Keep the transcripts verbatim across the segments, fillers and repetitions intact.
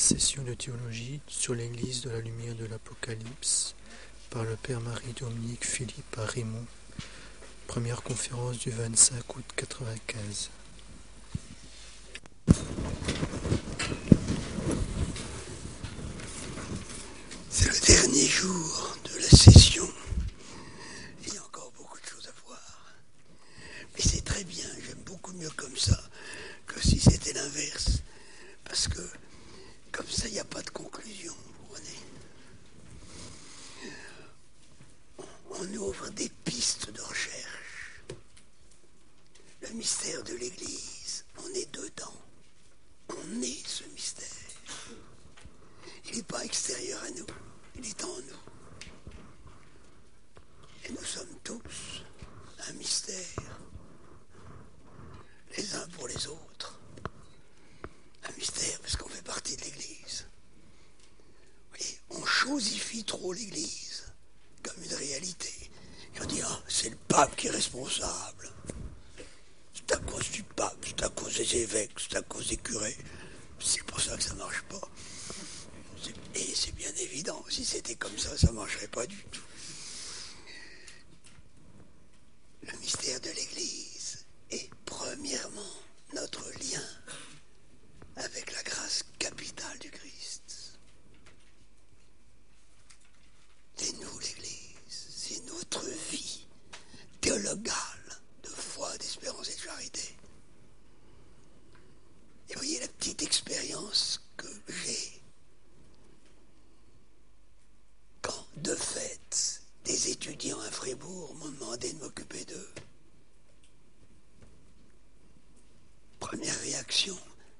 session de théologie sur l'Église de la lumière de l'Apocalypse par le Père Marie-Dominique Philippe à Raymond. Première conférence du vingt-cinq août quatre-vingt-quinze. C'est le dernier jour de la session. Il y a encore beaucoup de choses à voir. Mais c'est très bien, j'aime beaucoup mieux comme ça que si c'était l'inverse. Parce que comme ça, il n'y a pas de conclusion, vous voyez. On ouvre des pistes de recherche. Le mystère de l'Église, on est dedans. On est ce mystère. Il n'est pas extérieur à nous, il est en nous. Et nous sommes tous un mystère, les uns pour les autres. Un mystère parce qu'on fait partie de l'Église. Vous voyez, on chosifie trop l'Église comme une réalité. Et on dit, ah, c'est le pape qui est responsable. C'est à cause du pape, c'est à cause des évêques, c'est à cause des curés. C'est pour ça que ça ne marche pas. Et c'est bien évident, si c'était comme ça, ça ne marcherait pas du tout. Le mystère de l'Église est premièrement notre lien avec la grâce capitale du Christ. C'est nous l'Église, c'est notre vie théologale de foi, d'espérance et de charité. Et voyez la petite expérience que j'ai quand, de fait, des étudiants à Fribourg m'ont demandé de m'occuper d'eux. Première réaction,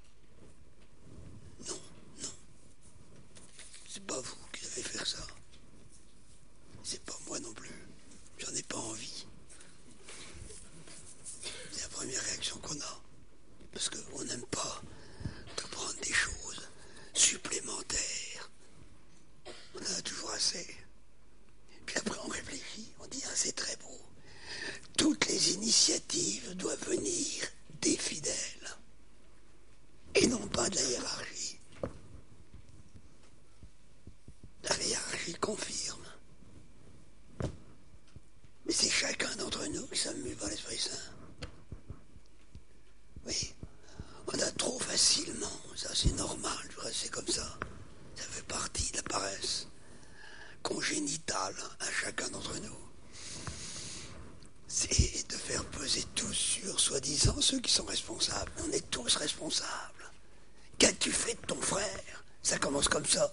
non, non, c'est pas vous qui devez faire ça. C'est pas moi non plus, j'en ai pas envie. C'est la première réaction qu'on a, parce qu'on n'aime pas de prendre des choses supplémentaires. On en a toujours assez. Puis après on réfléchit, on dit ah, c'est très beau. Toutes les initiatives doivent venir des fidèles et non pas de la hiérarchie. La hiérarchie confirme. Mais c'est chacun d'entre nous qui sommes mus par l'Esprit Saint. Oui, on a trop facilement, ça c'est normal, c'est comme ça. Ça fait partie de la paresse congénitale à chacun d'entre nous. C'est de faire peser tous sur, soi-disant, ceux qui sont responsables. On est tous responsables. Qu'as-tu fait de ton frère? Ça commence comme ça.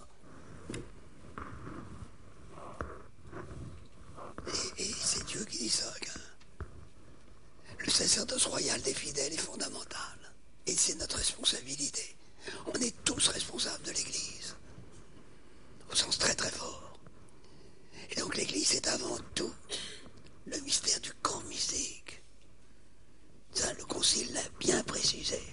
Et, et c'est Dieu qui dit ça. Hein. Le sacerdoce royal des fidèles est fondamental. Et c'est notre responsabilité. On est tous responsables de l'Église. Au sens très très fort. Et donc l'Église, c'est avant tout le mystère du corps mystique. Ça, le Concile l'a bien précisé.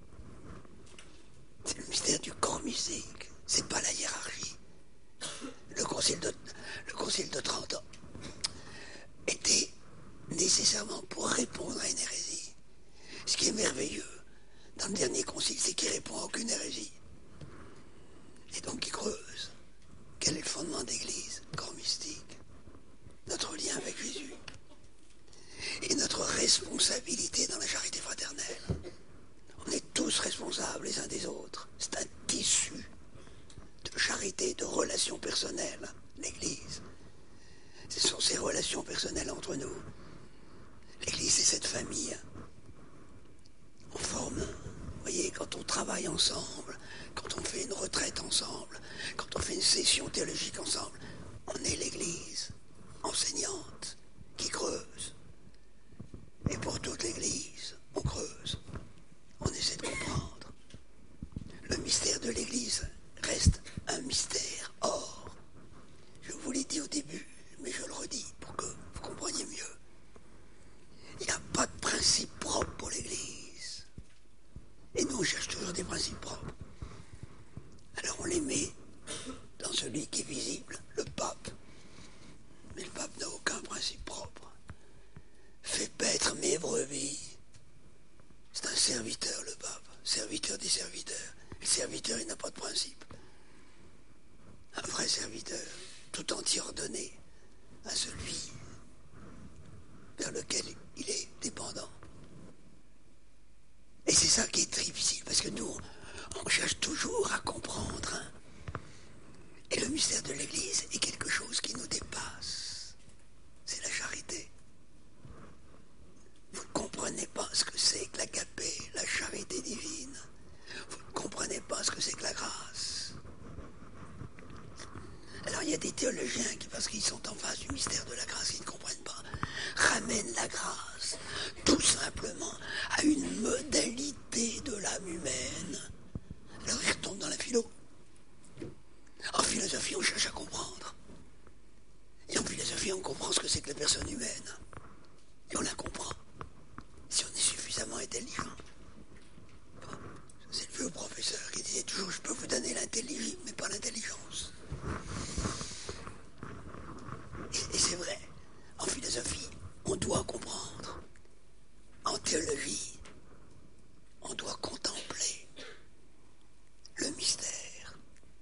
C'est le mystère du corps mystique. C'est pas la hiérarchie. Le Concile de, le Concile de Trente ans était nécessairement pour répondre à une hérésie. Ce qui est merveilleux dans le dernier Concile, c'est qu'il répond à aucune hérésie. Et donc il creuse. Quel est le fondement de l'Église? Corps mystique. Notre lien avec Jésus. Et notre responsabilité dans la charité fraternelle. On est tous responsables les uns des autres. C'est un tissu de charité, de relations personnelles, l'Église. Ce sont ces relations personnelles entre nous. L'Église, c'est cette famille. On forme, vous voyez, quand on travaille ensemble, quand on fait une retraite ensemble, quand on fait une session théologique ensemble, on est l'Église enseignante qui creuse. Et pour toute l'Église, on creuse. On essaie de comprendre. Le mystère de l'Église reste un mystère. Or, je vous l'ai dit au début, mais je le redis pour que vous compreniez mieux. Il n'y a pas de principe propre pour l'Église. Et nous, on cherche toujours des principes propres. Alors on les met dans celui qui est visible, le pape. Mais le pape n'a aucun principe propre. Fais paître mes brebis. C'est un serviteur, le pape, serviteur des serviteurs. Le serviteur, il n'a pas de principe. Un vrai serviteur, tout entier ordonné à celui vers lequel il est dépendant. Et c'est ça qui est très difficile, parce que nous, on cherche toujours à comprendre. Hein. Et le mystère de l'Église est quelque chose qui nous dépasse. C'est la charité. Vous ne comprenez pas ce que c'est que l'agapé, la charité divine. Vous ne comprenez pas ce que c'est que la grâce. Alors il y a des théologiens qui, parce qu'ils sont en face du mystère de la grâce, ils ne comprennent pas, ramènent la grâce tout simplement à une modalité de l'âme humaine. Alors ils retombent dans la philo. En philosophie, on cherche à comprendre. Et en philosophie, on comprend ce que c'est que la personne humaine. Et on la comprend. Si on est suffisamment intelligent. Bon, c'est le vieux professeur qui disait toujours, je peux vous donner l'intelligible, mais pas l'intelligence. Et, et c'est vrai. En philosophie, on doit comprendre. En théologie, on doit contempler le mystère.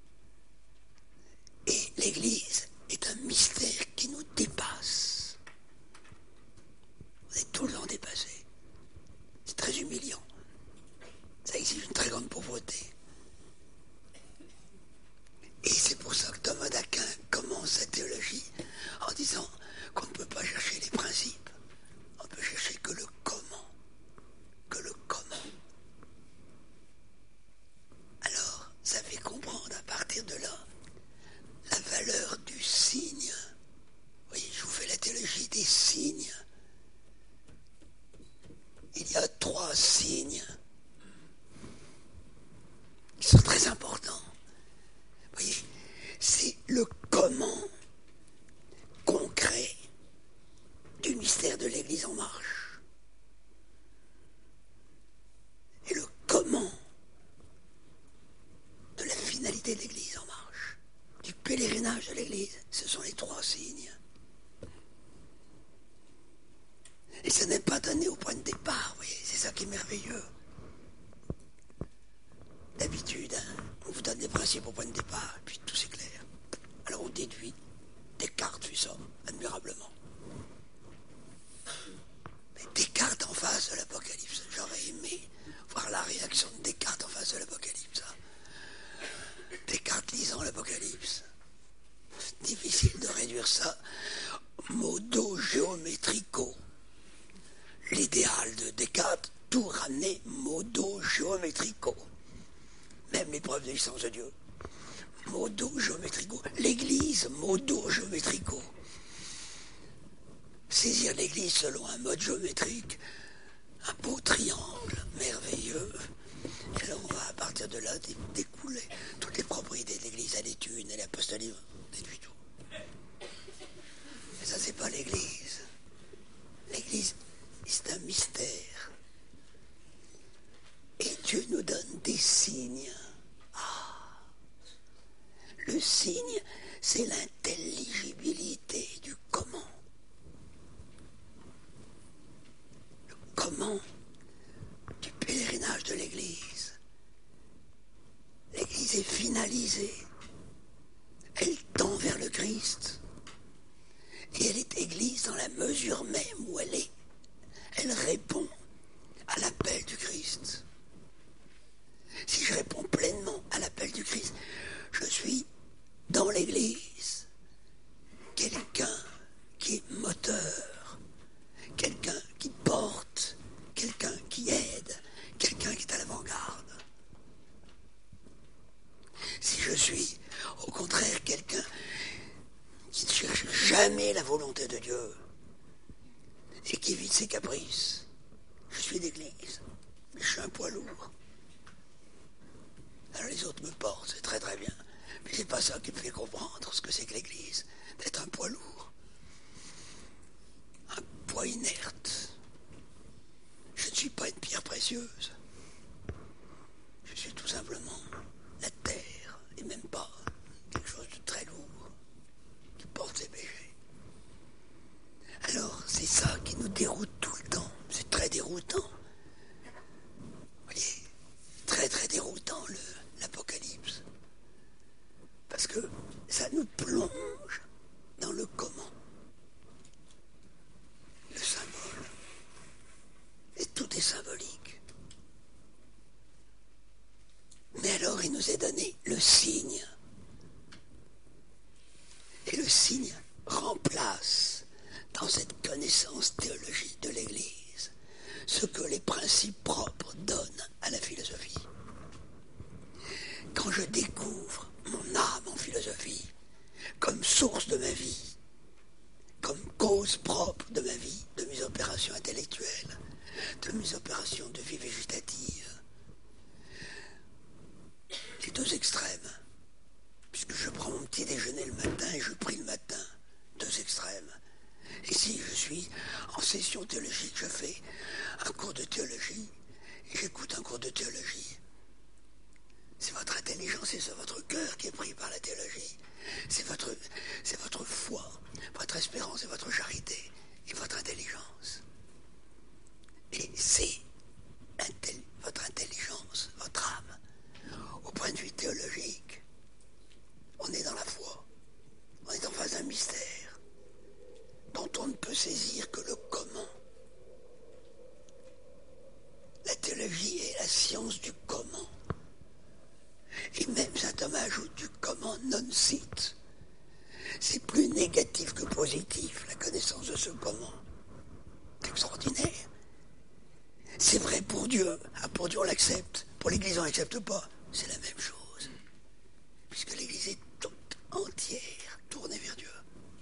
Et l'Église est un mystère qui nous dépasse. On est tout le temps dépassé. C'est très humiliant. Ça exige une très grande pauvreté. Et c'est pour ça que Thomas d'Aquin commence sa théologie en disant qu'on ne peut pas chercher les principes. On ne peut chercher que le comment. Que le comment. Alors, ça fait comprendre à partir de là la valeur du signe. Vous voyez, je vous fais la théologie des signes. Il y a trois signes qui sont très importants. Vous voyez, c'est le comment concret du mystère de l'Église en marche. Et le comment de la finalité de l'Église en marche. Du pèlerinage de l'Église, ce sont les trois signes. Et ça n'est pas donné au point de départ, vous voyez, c'est ça qui est merveilleux. D'habitude, hein, on vous donne des principes au point de départ, et puis tout s'éclaire. Alors on déduit, Descartes fait ça, admirablement. Mais Descartes en face de l'Apocalypse, j'aurais aimé voir la réaction de Descartes en face de l'Apocalypse. Hein. Descartes lisant l'Apocalypse. C'est difficile de réduire ça modo géométrico. L'idéal de Descartes, tout ramener modo géométrico. Même l'épreuve de l'existence de Dieu. Modo géométrico. L'Église, modo géométrico. Saisir l'Église selon un mode géométrique, un beau triangle merveilleux. Et alors on va à partir de là découler toutes les propriétés de l'Église. Elle est une, elle est apostolique, on déduit tout. Mais ça, c'est pas l'Église. L'Église, c'est un mystère. Et Dieu nous donne des signes. Ah. Le signe, c'est l'intelligibilité du comment. Le comment du pèlerinage de l'Église. L'Église est finalisée. Elle tend vers le Christ. Et elle est Église dans la mesure même où elle est. Elle répond à l'appel du Christ. Si je réponds pleinement à l'appel du Christ, je suis dans l'Église quelqu'un qui est moteur, quelqu'un qui porte, quelqu'un qui aide, quelqu'un qui est à l'avant-garde. Si je suis, au contraire, quelqu'un qui ne cherche jamais la volonté de Dieu et qui évite ses caprices, je suis d'Église, mais je suis un poids lourd. Alors les autres me portent, c'est très très bien. Mais c'est pas ça qui me fait comprendre ce que c'est que l'Église, d'être un poids lourd. Un poids inerte. Je ne suis pas une pierre précieuse. Je suis tout simplement la terre, et même pas quelque chose de très lourd, qui porte ses péchés. Alors c'est ça qui nous déroute tout le temps. C'est très déroutant. Vous voyez, très très déroutant le... est symbolique. Mais alors il nous est donné le signe. Et le signe remplace dans cette connaissance théologique de l'Église ce que les principes propres donnent à la philosophie. Quand je découvre mon âme en philosophie comme source de ma vie, comme cause propre de ma vie, de mes opérations intellectuelles, de mes opérations de vie végétative, les deux extrêmes, puisque je prends mon petit déjeuner le matin et je prie le matin, deux extrêmes. Et si je suis en session théologique, je fais un cours de théologie et j'écoute un cours de théologie. C'est votre intelligence et c'est votre cœur qui est pris par la théologie. C'est votre, c'est votre foi, votre espérance et votre charité et votre intelligence. Et c'est intel- votre intelligence, votre âme. Au point de vue théologique, on est dans la foi. On est en face d'un mystère dont on ne peut saisir que le comment. La théologie est la science du comment. Et même saint Thomas ajoute du comment non sit. C'est plus négatif que positif, la connaissance de ce comment. C'est extraordinaire. C'est vrai pour Dieu. Ah, pour Dieu, on l'accepte. Pour l'Église, on ne l'accepte pas. C'est la même chose. Puisque l'Église est toute entière tournée vers Dieu.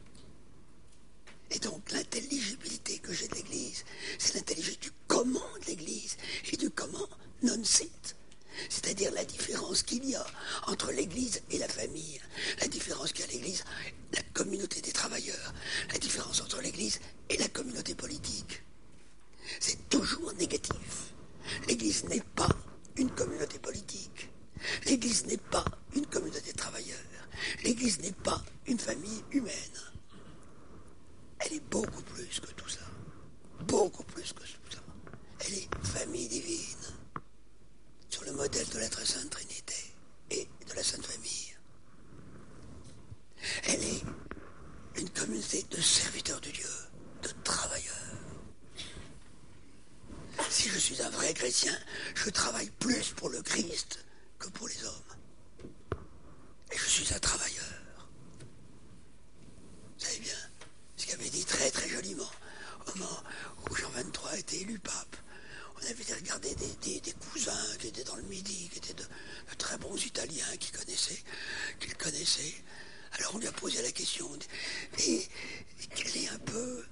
Et donc, l'intelligibilité que j'ai de l'Église, c'est l'intelligibilité du comment de l'Église et du comment non sit. C'est-à-dire la différence qu'il y a entre l'Église et la famille, la différence qu'il y a à l'Église, la communauté des travailleurs, la différence entre l'Église et la communauté politique. C'est toujours négatif. L'Église n'est pas une communauté politique. L'Église n'est pas une communauté de travailleurs. L'Église n'est pas une famille humaine. Elle est beaucoup plus que tout ça. Beaucoup plus que tout ça. Elle est famille divine. Sur le modèle de la très sainte Trinité et de la Sainte Famille. Elle est une communauté de serviteurs de Dieu, de travailleurs. Si je suis un vrai chrétien, je travaille plus pour le Christ que pour les hommes. Et je suis un travailleur. Vous savez bien ce qu'avait dit très très joliment au moment où Jean vingt-trois a été élu pape. On avait regardé des, des, des cousins qui étaient dans le Midi, qui étaient de, de très bons Italiens, qui connaissaient, qu'il connaissait. Alors on lui a posé la question, et quelle est un peu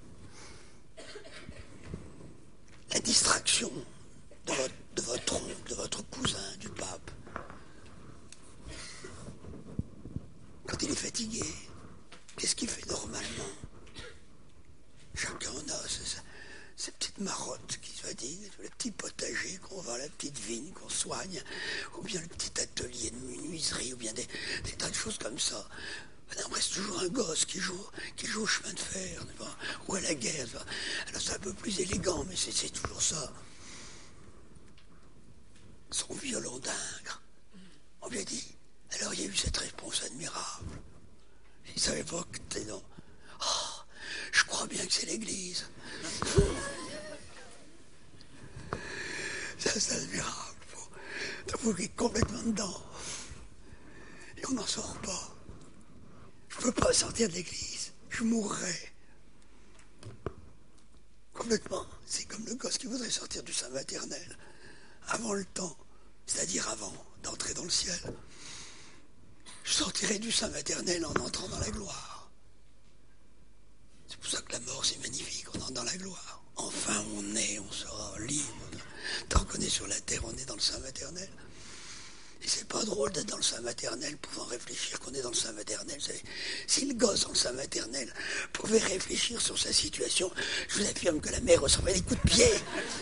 la distraction de votre, de votre oncle, de votre cousin, du pape, quand il est fatigué? Qu'est-ce qu'il fait normalement? Chacun en a c'est, ces petites marottes qui se disent, le petit potager qu'on va, la petite vigne qu'on soigne, ou bien le petit atelier de menuiserie, ou bien des, des tas de choses comme ça. On reste toujours un gosse qui joue, qui joue au chemin de fer, ou à la guerre. Alors c'est un peu plus élégant, mais c'est, c'est toujours ça. Son violon d'Ingres. On lui a dit, alors il y a eu cette réponse admirable. Il ne savait pas que t'es non. Oh, je crois bien que c'est l'Église. Ça, c'est admirable. Vous êtes complètement dedans. Et on n'en sort pas. Je ne peux pas sortir de l'Église. Je mourrais. Complètement. C'est comme le gosse qui voudrait sortir du sein maternel avant le temps, c'est-à-dire avant d'entrer dans le ciel. Je sortirai du sein maternel en entrant dans la gloire. C'est pour ça que la mort, c'est magnifique. On entre dans la gloire. Enfin, on est, on sera libre. Tant qu'on est sur la terre, on est dans le sein maternel. Et c'est pas drôle d'être dans le sein maternel, pouvant réfléchir qu'on est dans le sein maternel. Vous savez, si le gosse dans le sein maternel pouvait réfléchir sur sa situation, je vous affirme que la mère recevrait des coups de pied.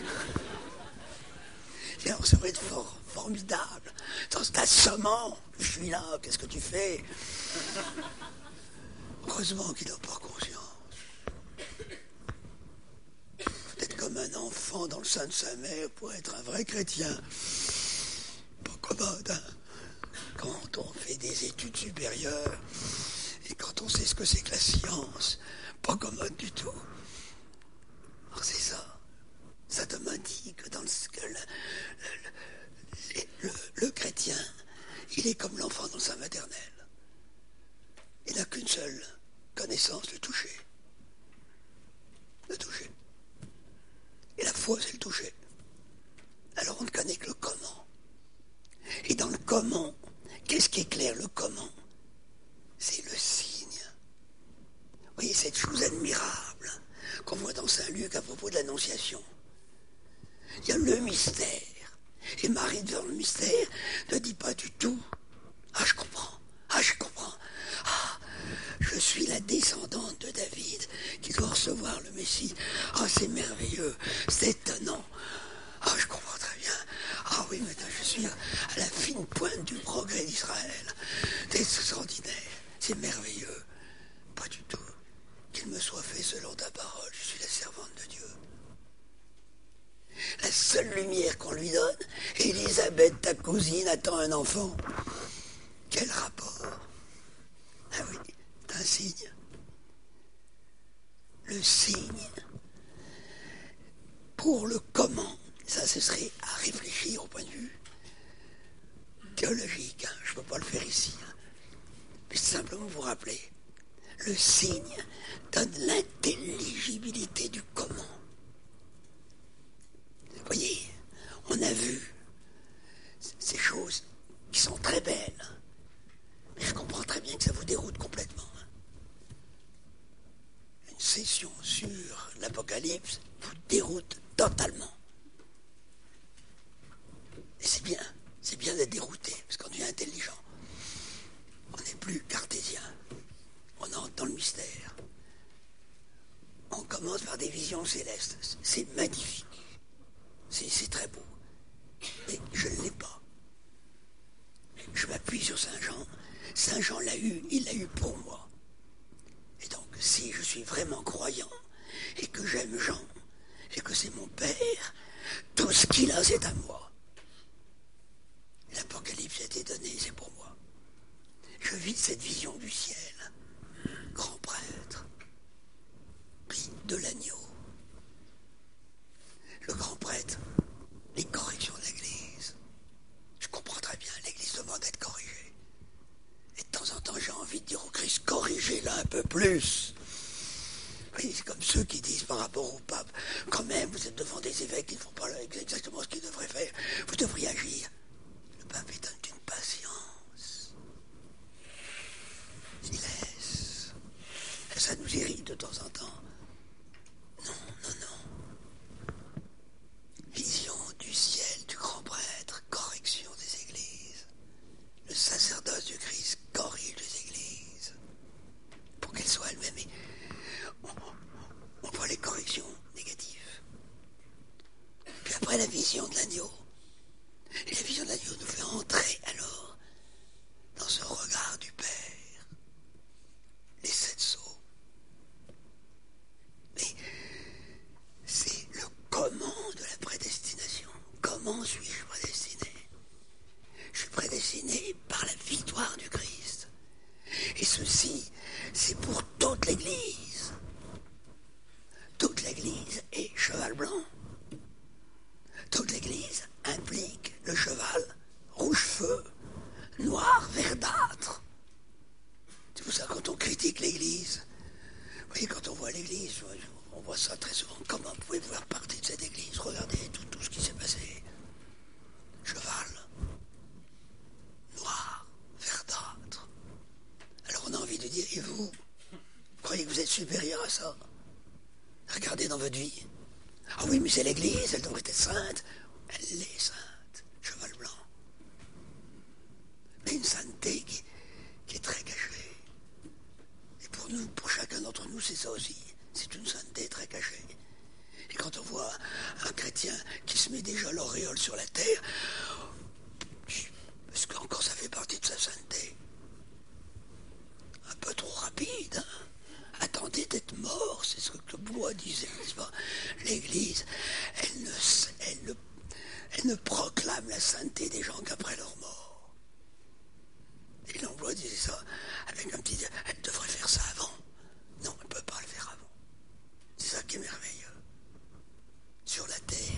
Et on serait fort, formidable. Dans ce assommant, je suis là, qu'est-ce que tu fais? Heureusement qu'il n'a pas conscience. Peut-être comme un enfant dans le sein de sa mère pour être un vrai chrétien. Pas commode, hein? Quand on fait des études supérieures et quand on sait ce que c'est que la science, pas commode du tout. Alors c'est ça. saint Thomas dit que, dans le, que le, le, le, le chrétien, il est comme l'enfant dans le sein maternel. Il n'a qu'une seule connaissance, le toucher. Le toucher. Et la foi, c'est le toucher. Alors on ne connaît que le comment. Et dans le comment, qu'est-ce qui éclaire le comment? C'est le signe. Vous voyez cette chose admirable qu'on voit dans Saint Luc à propos de l'Annonciation. Il y a le mystère. Et Marie, devant le mystère, ne dit pas du tout « Ah, je comprends. Ah, je comprends. Ah, je suis la descendante de David qui doit recevoir le Messie. Ah, c'est merveilleux. C'est étonnant. Ah, je comprends très bien. Ah oui, maintenant je suis à, à la fine pointe du progrès d'Israël. C'est extraordinaire. C'est merveilleux. Pas du tout. Qu'il me soit fait selon ta parole. Je suis la servante de Dieu. La seule lumière qu'on lui donne, Élisabeth, ta cousine, attend un enfant. Quel rapport? Ah oui, c'est un signe. Le signe, pour le comment, ça ce serait à réfléchir au point de vue théologique. Hein. Je ne peux pas le faire ici. Hein. Mais simplement vous rappeler, le signe donne l'intelligibilité du comment. Vous voyez, on a vu ces choses qui sont très belles. Mais je comprends très bien que ça vous déroute complètement. Une session sur l'Apocalypse vous déroute totalement. Et c'est bien, c'est bien d'être dérouté, parce qu'on devient intelligent. On n'est plus cartésien. On entre dans le mystère. On commence par des visions célestes. C'est magnifique. C'est, c'est très beau. Mais je ne l'ai pas. Je m'appuie sur Saint Jean. Saint Jean l'a eu, il l'a eu pour moi. Et donc, si je suis vraiment croyant, et que j'aime Jean, et que c'est mon Père, tout ce qu'il a, c'est à moi. L'Apocalypse a été donné, c'est pour moi. Je vis cette vision du ciel. Grand prêtre, puis de l'agneau. Le grand prêtre, les corrections de l'Église. Je comprends très bien, l'Église demande d'être corrigée. Et de temps en temps, j'ai envie de dire au Christ, corrigez-la un peu plus. Oui, c'est comme ceux qui disent par rapport au pape, quand même, vous êtes devant des évêques qui ne font pas exactement ce qu'ils devraient faire, vous devriez agir. Le pape est d'une patience. Il laisse. Et ça nous irrite de temps en temps. Non, non, non. Vision du ciel du grand prêtre, correction des églises. Le sacerdoce du Christ corrige les églises pour qu'elles soient elles-mêmes. On, on voit les corrections négatives. Puis après la vision de l'agneau. Et la vision de l'agneau nous fait entrer alors dans ce regard du Père. Les sept sceaux. Mais c'est le comment de la prédestination. Comment suis-je prédestiné? Je suis prédestiné par la victoire du Christ. Et ceci, c'est pour toute l'Église. Toute l'Église est cheval blanc. Toute l'Église implique le cheval rouge-feu, noir, verdâtre. C'est pour ça que quand on critique l'Église, vous voyez, quand on voit l'Église, on voit ça très souvent. Comment pouvez-vous faire partie de cette Église? Regardez tout, tout ce qui s'est passé. Cheval, noir, verdâtre. Alors on a envie de dire, et vous, croyez que vous êtes supérieur à ça? Regardez dans votre vie. Ah oui, mais c'est l'Église, elle devrait être sainte. Elle est sainte, cheval blanc. Mais une sainteté qui, qui est très cachée. Et pour nous, pour chacun d'entre nous, c'est ça aussi. C'est une sainteté très cachée. Et quand on voit un chrétien qui se met déjà l'auréole sur la terre, est-ce qu'encore ça fait partie de sa sainteté? Un peu trop rapide, hein? Attendez d'être mort, c'est ce que le Blois disait, n'est-ce pas? L'Église, elle ne, elle, ne, elle ne proclame la sainteté des gens qu'après leur mort. Et l'Emblois disait ça avec un petit... Elle devrait faire ça avant. Non, elle ne peut pas le faire avant. C'est ça qui est merveilleux. Sur la terre,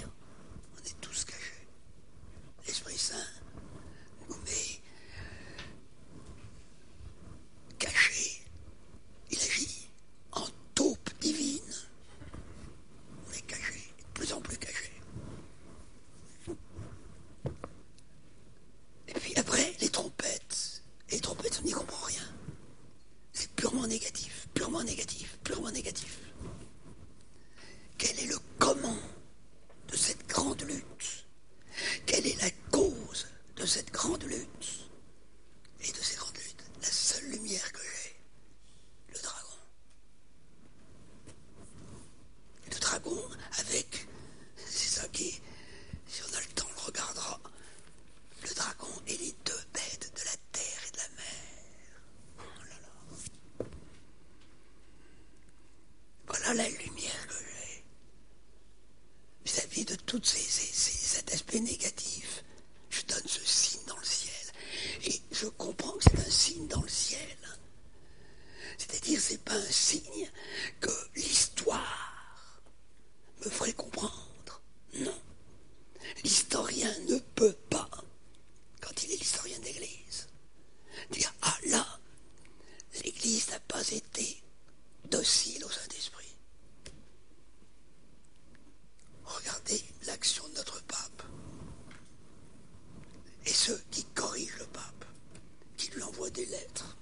tout ces, ces, ces, cet aspect négatif. Je donne ce signe dans le ciel. Et je comprends que c'est un signe dans le ciel. C'est-à-dire, c'est pas un signe que l'histoire me ferait comprendre. Non. L'historien ne peut pas, quand il est l'historien de l'Église, dire « Ah là, l'Église n'a pas été docile au Saint-Esprit. » Regardez l'action de notre pape. Et ceux qui corrigent le pape, qui lui envoient des lettres.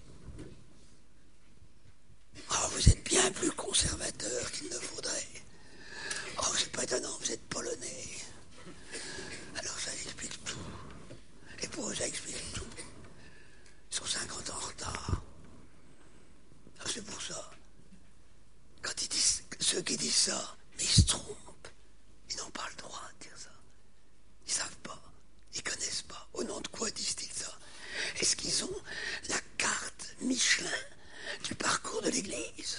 Oh, vous êtes bien plus conservateur qu'il ne faudrait. Oh, c'est pas étonnant, vous êtes polonais. Alors ça explique tout. Et pour eux, ça explique tout. Ils sont cinquante ans en retard. Alors c'est pour ça. Quand ils disent, ceux qui disent ça, mais ils se trompent. Ils n'ont pas le droit de dire ça. Ils savent pas. Ils connaissent pas. Au nom de quoi disent-ils ça? Est-ce qu'ils ont la carte Michelin du parcours de l'Église?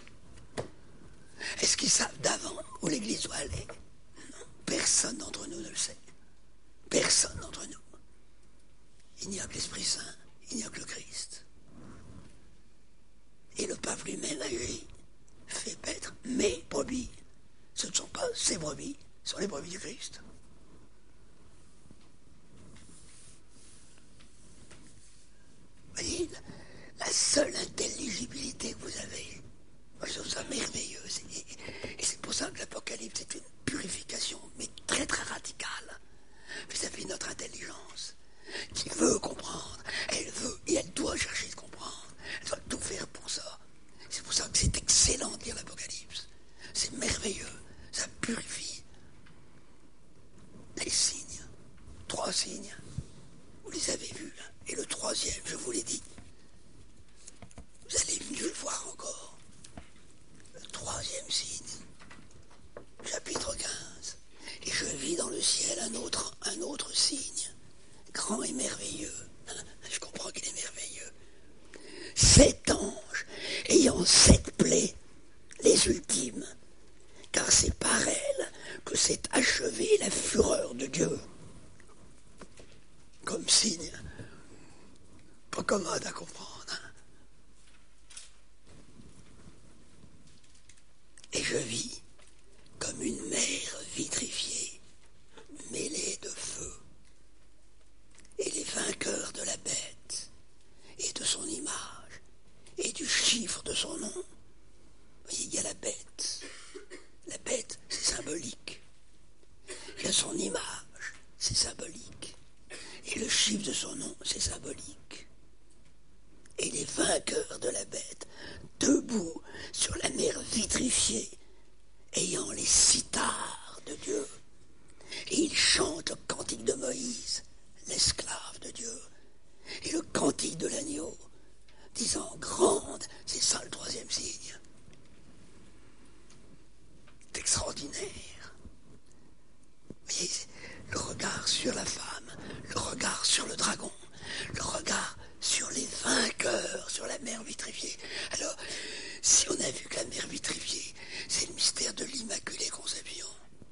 Est-ce qu'ils savent d'avant où l'Église doit aller? Non. Personne d'entre nous ne le sait. Personne d'entre nous. Il n'y a que l'Esprit Saint. Il n'y a que le Christ. Et le pape lui-même a eu fait paître mes brebis. Ce ne sont pas ses brebis, ce sont les brebis du Christ. Voyez, la seule intelligibilité que vous avez, moi je trouve ça merveilleux. Et c'est pour ça que l'Apocalypse est une purification, mais très très radicale, vis-à-vis de notre intelligence, qui veut comprendre. Elle veut et elle doit chercher de comprendre. Elle doit tout faire pour ça. C'est pour ça que c'est excellent de lire l'Apocalypse. C'est merveilleux. Ça purifie. Les signes. Trois signes. Vous les avez vus là. Et le troisième, je vous l'ai dit. Vous allez mieux le voir encore. Le troisième signe. Chapitre quinze. Et je vis dans le ciel un autre, un autre signe. Grand et merveilleux. Je comprends qu'il est merveilleux. Sept anges ayant sept plaies, les ultimes. Car c'est par elles que s'est achevée la fureur de Dieu. Comme signe. Pas commode à comprendre. Hein? Et je vis comme une mer vitrifiée, mêlée de feu. Et les vainqueurs de la bête, et de son image, et du chiffre de son nom. Vous voyez, il y a la bête. La bête, c'est symbolique. Il y a son image, c'est symbolique. Et le chiffre de son nom, c'est symbolique. Et les vainqueurs de la bête, debout sur la mer vitrifiée, ayant les cithars de Dieu. Et ils chantent le cantique de Moïse, l'esclave de Dieu, et le cantique de l'agneau, disant grande, c'est ça le troisième signe. C'est extraordinaire. Vous voyez, le regard sur la femme, le regard sur le dragon, le regard sur les vainqueurs, sur la mer vitrifiée. Alors, si on a vu que la mer vitrifiée, c'est le mystère de l'Immaculée Conception.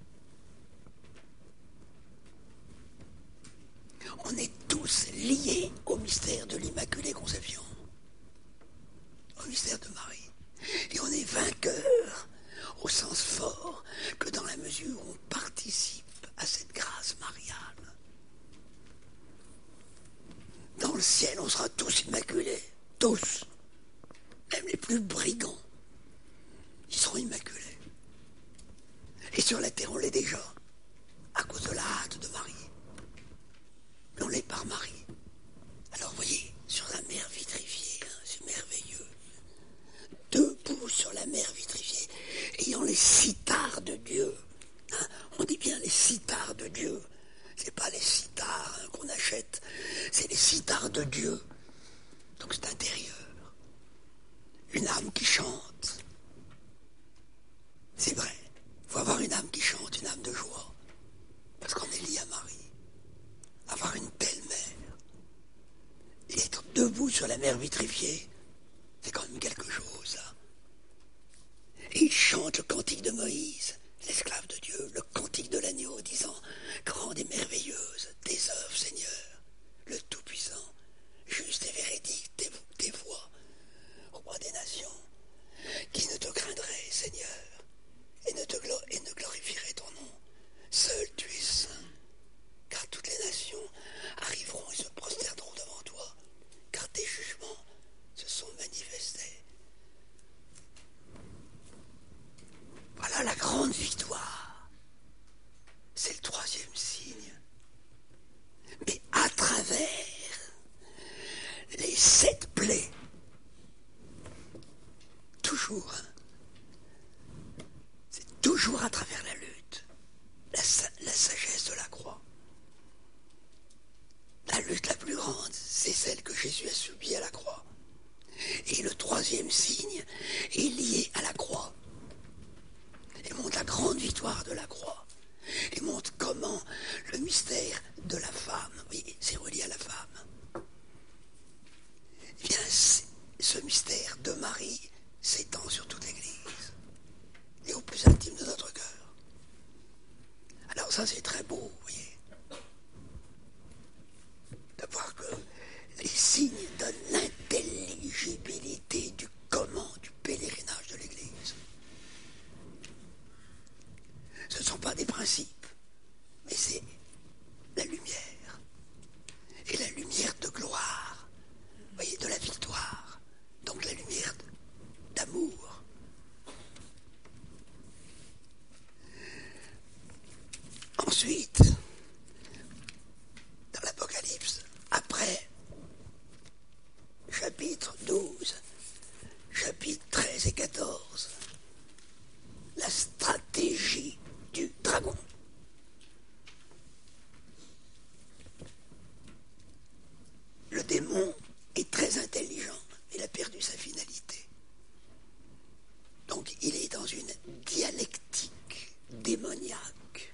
On est tous liés au mystère de l'Immaculée Conception, au mystère de Marie. Et on est vainqueurs au sens fort que dans la mesure où on participe à cette grâce mariale. Dans le ciel, on sera tous immaculés, tous, même les plus brigands, ils seront immaculés. Et sur la terre, on l'est déjà, à cause de la hâte de Marie. Mais on l'est par Marie. Alors vous voyez, sur la mer vitrifiée, hein, c'est merveilleux. Debout sur la mer vitrifiée, ayant les cithars de Dieu. Hein, on dit bien les cithars de Dieu. C'est pas les cithars hein, qu'on achète, c'est les cithars de Dieu. Donc c'est intérieur. Une âme qui chante. C'est vrai. Il faut avoir une âme qui chante, une âme de joie. Parce qu'on est lié à Marie. Avoir une telle mère. Et être debout sur la mer vitrifiée, c'est quand même quelque chose, ça. Et il chante le cantique de Moïse, l'esclave de Dieu, le cantique de l'agneau. Jésus a subi à la croix. Et le troisième signe est lié à la croix. Et montre la grande victoire de la croix. Et montre comment le mystère de la femme, oui, c'est relié à la femme. Eh bien, ce mystère de Marie s'étend sur toute l'Église et au plus intime de notre cœur. Alors ça, c'est très beau, vous voyez, de voir que les signes donnent l'intelligibilité du comment du pèlerinage de l'Église. Ce ne sont pas des principes, mais c'est la lumière. Et la lumière de gloire, vous voyez, de la victoire. Donc la lumière d'amour. Ensuite, dans l'Apocalypse, après chapitre douze, chapitres treize et quatorze, la stratégie du dragon. Le démon est très intelligent, il a perdu sa finalité. Donc il est dans une dialectique démoniaque.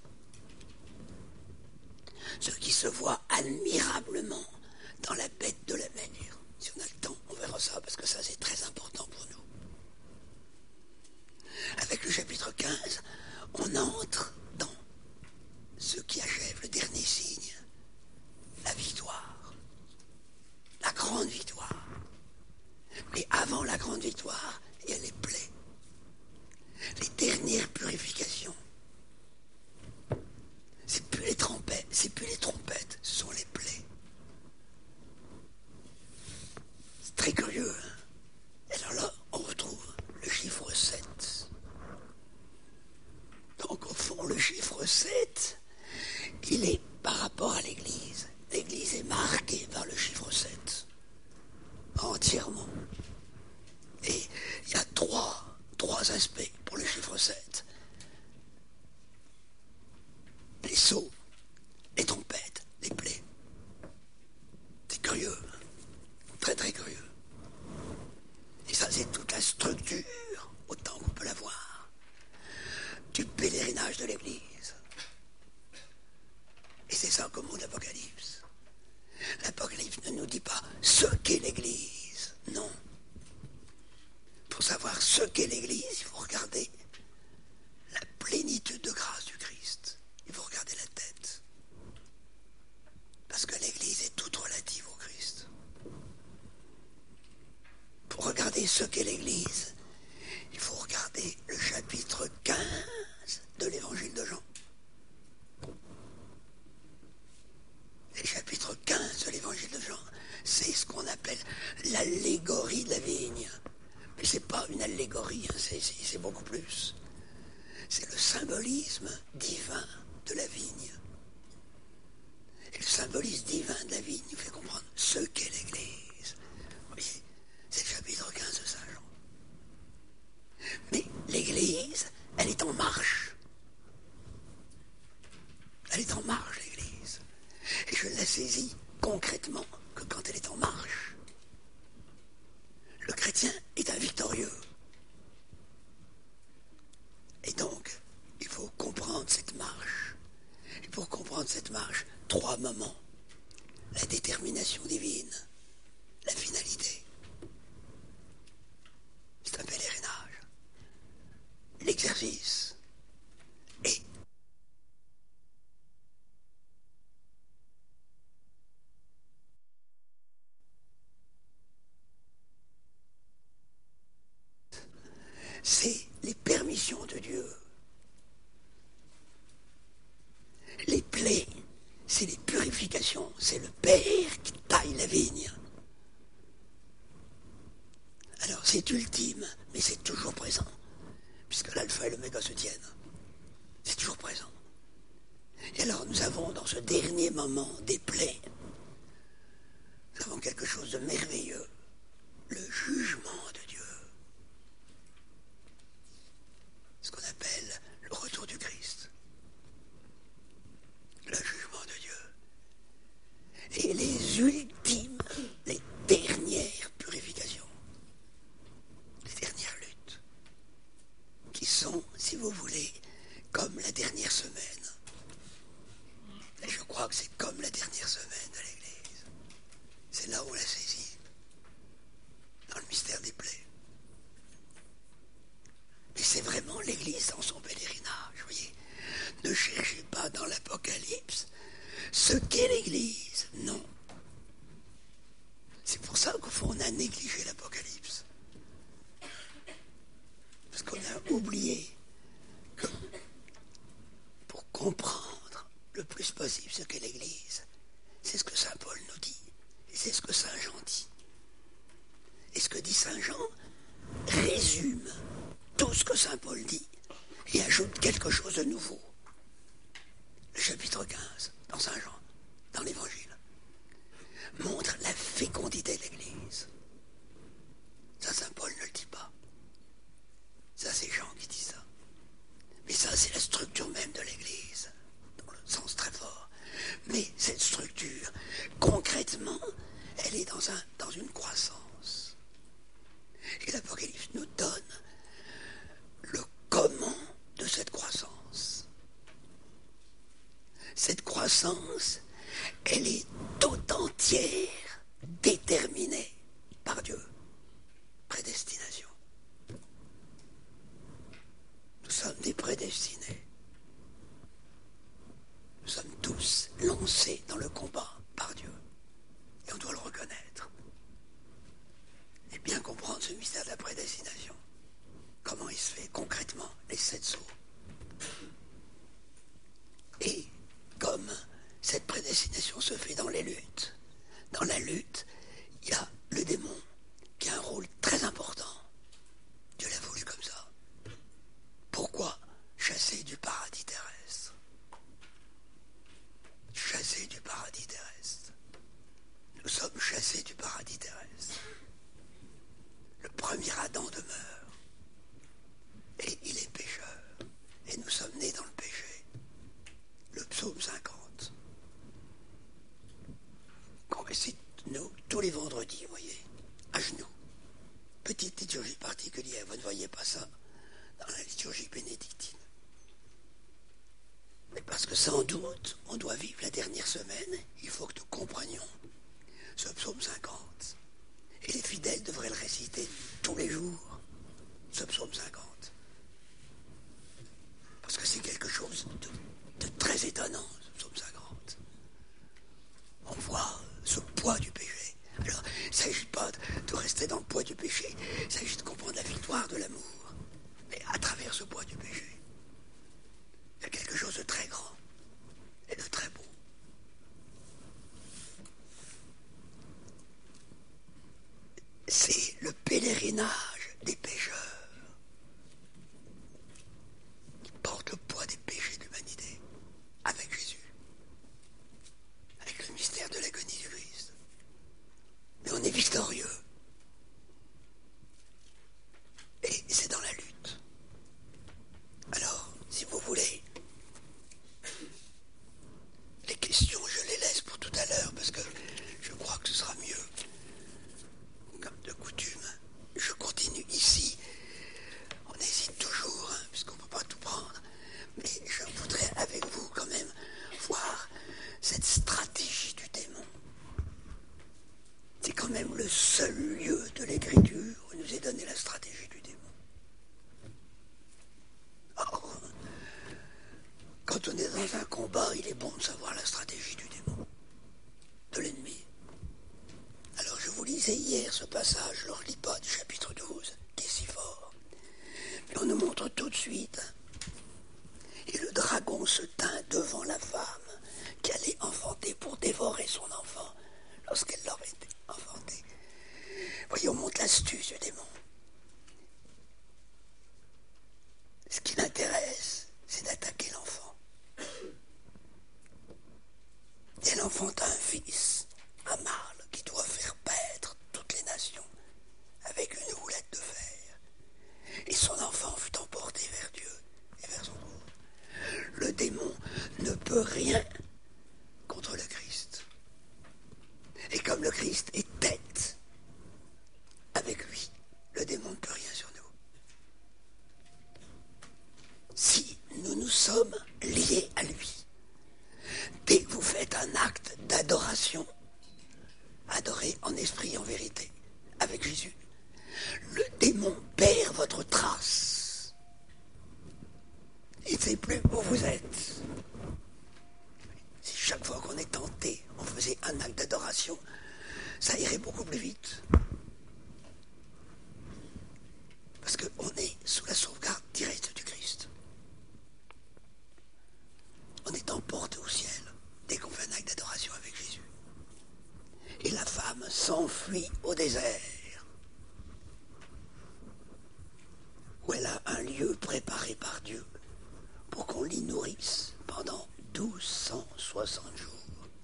Ce qui se voit admirablement dans la bête de la mer. Si on a le temps, on verra ça, parce que ça c'est très important pour nous. Avec le chapitre quinze, on entre dans ce qui achève le dernier signe, la victoire, la grande victoire. Mais avant la grande victoire, il y a les plaies, les dernières purifications. C'est plus les trompettes, c'est plus les trompettes, ce sont les plaies. C'est très curieux, hein? Et alors là, on retrouve le chiffre sept. Donc au fond, le chiffre sept, il est par rapport à l'Église. L'Église est marquée par le chiffre sept. Entièrement. Et il y a trois, trois aspects pour le chiffre sept. Les sceaux, les trompettes, les plaies. C'est curieux. Très très curieux. Et ça, c'est toute la structure, autant qu'on peut la voir, du pèlerinage de l'Église. Et c'est ça comme mot d'Apocalypse. L'Apocalypse ne nous dit pas ce qu'est l'Église. Non. Pour savoir ce qu'est l'Église, il faut regarder la plénitude de grâce du Christ. Il faut regarder la tête. Parce que l'Église est toute relative au Christ. Pour regarder ce qu'est l'Église, il faut regarder le chapitre quinze de l'Évangile de Jean. Le chapitre quinze de l'Évangile de Jean, c'est ce qu'on appelle l'allégorie de la vigne. Mais ce n'est pas une allégorie, hein, c'est, c'est, c'est beaucoup plus. C'est le symbolisme divin de la vigne. Et le symbolisme divin de la vigne nous fait comprendre ce qu'est l'Église. Oui, c'est le chapitre quinze de Saint Jean. Mais l'Église, elle est en marche. Elle est en marche, l'Église. Et je la saisis concrètement que quand elle est en marche. Le chrétien est un victorieux. Et donc, il faut comprendre cette marche. Et pour comprendre cette marche, trois moments. La détermination divine, la finalité. C'est un pèlerinage. L'exercice et c'est les permissions de Dieu. Les plaies, c'est les purifications, c'est le Père qui taille la vigne. Alors c'est ultime, mais c'est toujours présent, puisque l'alpha et l'oméga se tiennent. C'est toujours présent. Et alors nous avons dans ce dernier moment des plaies, nous avons quelque chose de merveilleux, le jugement de Dieu. Ce qu'on appelle le retour du Christ. Le jugement de Dieu. Et les ultimes, les ce qu'est l'Église. Non. C'est pour ça qu'au fond, on a négligé l'Apocalypse. Parce qu'on a oublié que pour comprendre le plus possible ce qu'est l'Église, c'est ce que saint Paul nous dit. Et c'est ce que saint Jean dit. Et ce que dit saint Jean résume tout ce que saint Paul dit et ajoute quelque chose de nouveau. Le chapitre quinze, dans saint Jean, dans l'Évangile, montre la fécondité de l'Église. Ça, saint Paul ne le dit pas. Ça, c'est Jean qui dit ça. Mais ça, c'est la structure même de l'Église, dans le sens très fort. Mais cette structure, concrètement, elle est dans, un, dans une croissance. Et l'Apocalypse nous donne le comment de cette croissance. Cette croissance, elle est tout entière déterminée par Dieu. Prédestination. Nous sommes des prédestinés. Nous sommes tous lancés dans le combat par Dieu. Et on doit le reconnaître. Et bien comprendre ce mystère de la prédestination. Comment il se fait concrètement, les sept sceaux. Et comme cette prédestination se fait dans les luttes, dans la lutte, il y a le démon qui a un rôle très important. Dieu l'a voulu comme ça. Pourquoi chasser du paradis terrestre? Chasser du paradis terrestre. Nous sommes chassés du paradis terrestre. Le premier Adam demeure. Et il est pécheur. Et nous sommes nés dans le péché. Le psaume cinquante. Qu'on récite, nous, tous les vendredis, vous voyez, à genoux. Petite liturgie particulière, vous ne voyez pas ça dans la liturgie bénédictine. Mais parce que sans doute, on doit vivre la dernière semaine, il faut que nous comprenions ce psaume cinquante. Et les fidèles devraient le réciter tous les jours, ce psaume cinquante. Parce que c'est quelque chose de, de très étonnant, ce psaume cinquante. On voit ce poids du péché. Alors, il ne s'agit pas de, de rester dans le poids du péché, il s'agit de comprendre la victoire de l'amour. Mais à travers ce poids du péché, il y a quelque chose de très grand et de très beau. C'est le pèlerinage des pécheurs qui porte le poids des péchés de l'humanité avec Jésus, avec le mystère de l'agonie du Christ. Mais on est victorieux. Et c'est dans la lutte. Alors, si vous voulez, les questions, je les laisse pour tout à l'heure, parce que je crois que ce sera mieux. Comme de coutume, je continue ici. On hésite toujours, hein, puisqu'on ne peut pas tout prendre. Mais je voudrais avec vous quand même voir cette stratégie du démon. C'est quand même le seul lieu de l'Écriture où nous est donné la stratégie du démon. Or, quand on est dans un combat, il est bon de savoir la stratégie du démon, de l'ennemi. Alors je vous lisais hier ce passage, je ne le relis pas, du chapitre douze, qui est si fort. Mais on nous montre tout de suite. Et le dragon se tint devant la femme qui allait enfanter pour dévorer son enfant lorsqu'elle l'aurait enfanté. Voyez, on montre l'astuce du démon. Ce qui l'intéresse, c'est d'attaquer l'enfant. Et elle enfanta un fils, un mâle, qui doit faire paître toutes les nations avec une houlette de fer. Et son enfant fut emporté vers Dieu et vers son trône. Le démon ne peut rien contre le Christ. Et comme le Christ est tête, avec lui, le démon ne peut rien sur nous. Si nous nous sommes liés à lui, dès que vous faites un acte d'adoration, adorez en esprit et en vérité, avec Jésus, le démon perd votre trace. Il ne sait plus où vous êtes. Si chaque fois qu'on est un acte d'adoration, ça irait beaucoup plus vite. Parce qu'on est sous la sauvegarde directe du Christ. On est emporté au ciel dès qu'on fait un acte d'adoration avec Jésus. Et la femme s'enfuit au désert, où elle a un lieu préparé par Dieu pour qu'on l'y nourrisse pendant douze cent soixante jours.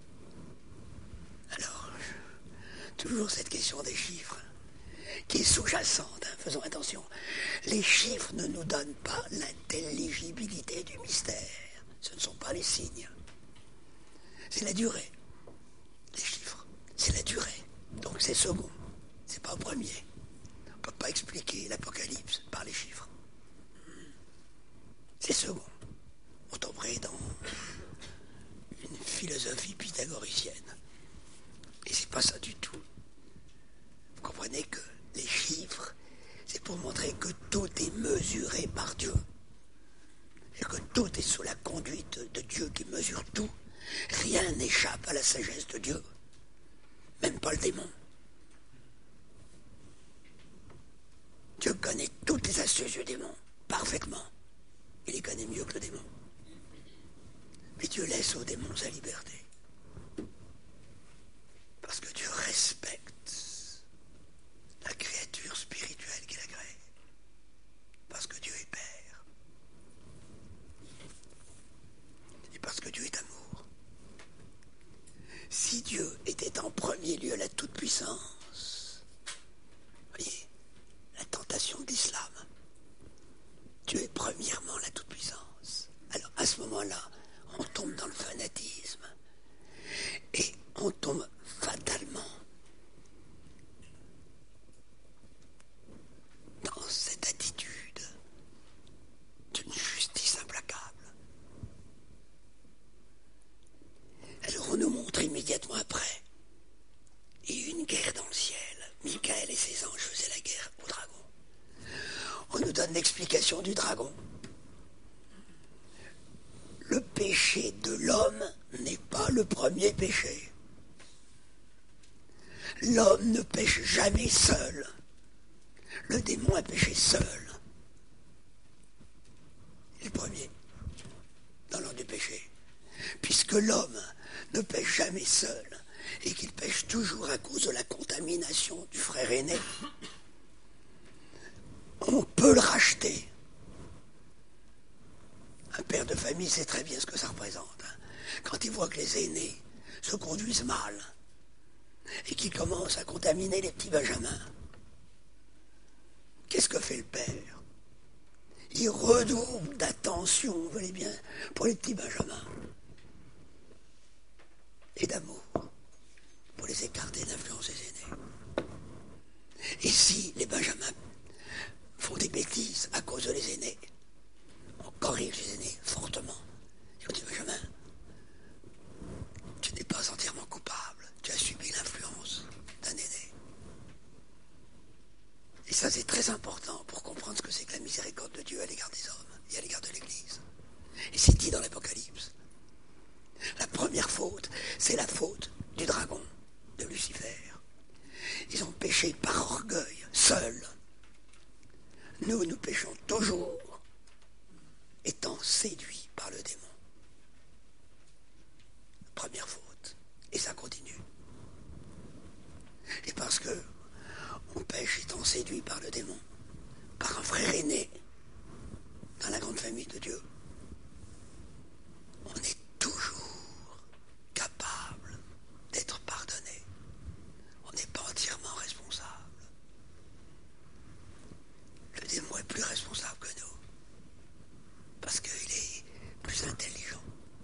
Alors, toujours cette question des chiffres, qui est sous-jacente, hein, faisons attention. Les chiffres ne nous donnent pas l'intelligibilité du mystère. Ce ne sont pas les signes. C'est la durée. Les chiffres, c'est la durée. Donc c'est second. C'est pas au premier. On ne peut pas expliquer l'Apocalypse par les chiffres. C'est second. On tomberait dans une philosophie pythagoricienne. Et c'est pas ça du tout. Vous comprenez que les chiffres, c'est pour montrer que tout est mesuré par Dieu. Et que tout est sous la conduite de Dieu qui mesure tout. Rien n'échappe à la sagesse de Dieu. Même pas le démon. Dieu connaît toutes les astuces du démon, parfaitement. Il les connaît mieux que le démon. Mais Dieu laisse au démon sa liberté. Parce que Dieu respecte la créature spirituelle qu'il a créée. Parce que Dieu est Père. Et parce que Dieu est amour. Si Dieu était en premier lieu la toute-puissance, voyez, la tentation de l'islam, Dieu est premièrement la toute-puissance. Alors à ce moment-là, on tombe dans le fanatisme. Et on tombe fatalement dans cette attitude d'une justice implacable. Alors on nous montre immédiatement après, il y a eu une guerre dans le ciel. Michael et ses anges faisaient la guerre au dragon. On nous donne l'explication du dragon. Le péché de l'homme n'est pas le premier péché. L'homme ne pêche jamais seul. Le démon a péché seul. Il est le premier dans l'ordre du péché. Puisque l'homme ne pêche jamais seul et qu'il pêche toujours à cause de la contamination du frère aîné, on peut le racheter. Un père de famille sait très bien ce que ça représente. Quand il voit que les aînés se conduisent mal et qu'ils commencent à contaminer les petits benjamins, qu'est-ce que fait le père? Il redouble d'attention, vous voyez bien, pour les petits benjamins. Et d'amour, pour les écarter de l'influence des aînés. Et si les benjamins font des bêtises à cause de les aînés, on corrige les aînés fortement. Et on dit, Benjamin, tu n'es pas entièrement coupable. Tu as subi l'influence d'un aîné. Et ça, c'est très important pour comprendre ce que c'est que la miséricorde de Dieu à l'égard des hommes et à l'égard de l'Église. Et c'est dit dans l'Apocalypse. La première faute, c'est la faute du dragon, de Lucifer. Ils ont péché par orgueil, seuls. Nous, nous péchons toujours étant séduits par le démon. Première faute. Et ça continue. Et parce que on pêche étant séduit par le démon, par un frère aîné dans la grande famille de Dieu, on est toujours capable d'être pardonné. On n'est pas entièrement responsable. Le démon est plus responsable que nous. Parce qu'il est plus intelligent.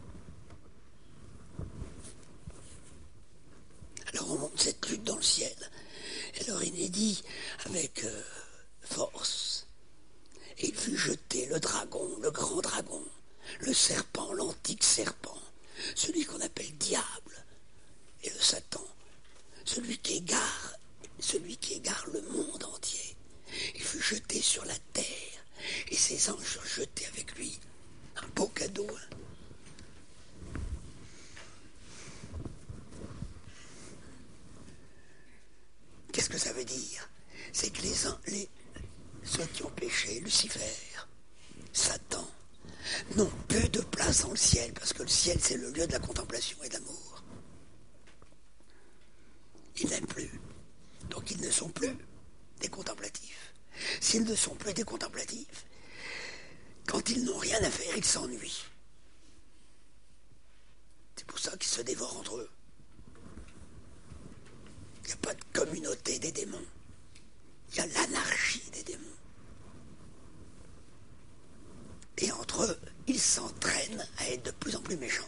Alors on monte cette lutte dans le ciel. Et alors il est dit avec euh, force. Et il fut jeté le dragon, le grand dragon, le serpent, l'antique serpent, celui qu'on appelle diable, et le Satan, celui qui égare, celui qui égare le monde entier. Il fut jeté sur la terre, et ses anges furent jetés avec lui. Un beau cadeau. Hein. veut dire, c'est que les, les, ceux qui ont péché, Lucifer, Satan, n'ont plus de place dans le ciel, parce que le ciel, c'est le lieu de la contemplation et de l'amour. Ils n'aiment plus. Donc ils ne sont plus des contemplatifs. S'ils ne sont plus des contemplatifs, quand ils n'ont rien à faire, ils s'ennuient. C'est pour ça qu'ils se dévorent entre eux. Il n'y a pas de communauté des démons. Il y a l'anarchie des démons. Et entre eux, ils s'entraînent à être de plus en plus méchants.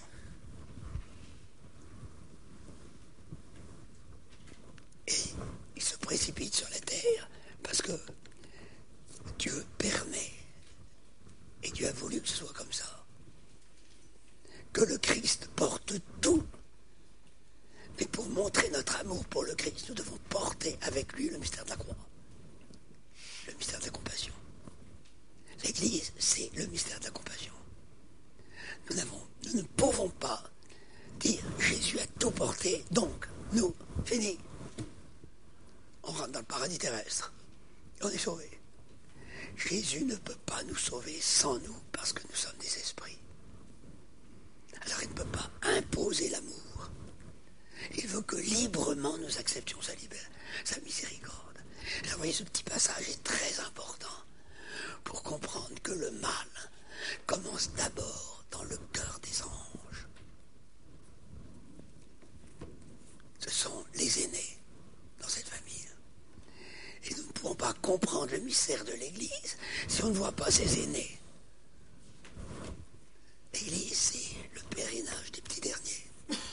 Et ils se précipitent sur la terre parce que Dieu permet, et Dieu a voulu que ce soit comme ça, que le Christ porte tout. Mais pour montrer notre amour pour le Christ, nous devons porter avec lui le mystère de la croix, le mystère de la compassion. L'Église, c'est le mystère de la compassion. Nous, n'avons, nous ne pouvons pas dire Jésus a tout porté, donc nous, fini. On rentre dans le paradis terrestre. Et on est sauvés. Jésus ne peut pas nous sauver sans nous, parce que nous sommes des esprits. Alors il ne peut pas imposer l'amour. Il veut que librement nous acceptions sa, libère, sa miséricorde. Alors vous voyez, ce petit passage est très important pour comprendre que le mal commence d'abord dans le cœur des anges. Ce sont les aînés dans cette famille. Et nous ne pouvons pas comprendre le mystère de l'Église si on ne voit pas ses aînés. L'Église, c'est le pèlerinage des petits derniers.